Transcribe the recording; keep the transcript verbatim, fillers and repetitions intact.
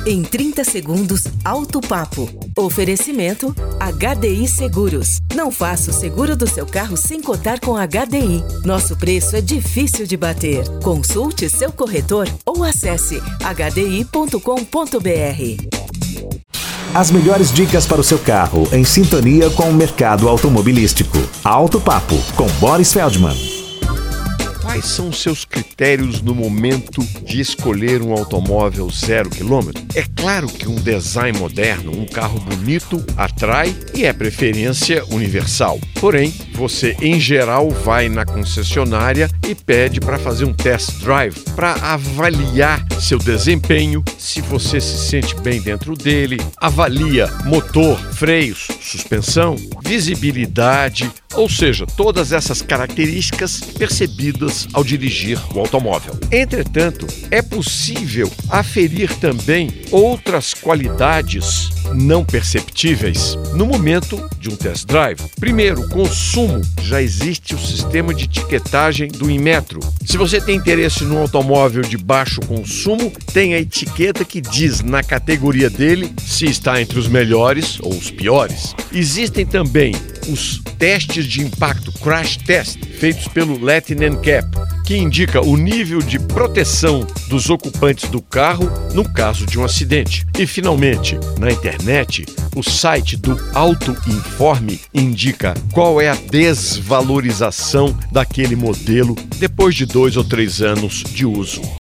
Em trinta segundos, Auto Papo. Oferecimento H D I Seguros. Não faça o seguro do seu carro sem cotar com H D I. Nosso preço é difícil de bater. Consulte seu corretor ou acesse h d i ponto com ponto b r. As melhores dicas para o seu carro, em sintonia com o mercado automobilístico. Auto Papo, com Boris Feldman. Quais são os seus critérios no momento de escolher um automóvel zero quilômetro? É claro que um design moderno, um carro bonito, atrai e é preferência universal. Porém, você em geral vai na concessionária e pede para fazer um test drive, para avaliar seu desempenho, se você se sente bem dentro dele, avalia motor, freios, suspensão, visibilidade, ou seja, todas essas características percebidas ao dirigir o automóvel. Entretanto, é possível aferir também outras qualidades não perceptíveis no momento de um test drive. Primeiro, o consumo. Já existe o sistema de etiquetagem do Inmetro. Se você tem interesse num automóvel de baixo consumo, tem a etiqueta que diz na categoria dele se está entre os melhores ou os piores. Existem também os testes de impacto, crash test, feitos pelo Latin N C A P, que indica o nível de proteção dos ocupantes do carro no caso de um acidente. E, finalmente, na internet, o site do Auto Informe indica qual é a desvalorização daquele modelo depois de dois ou três anos de uso.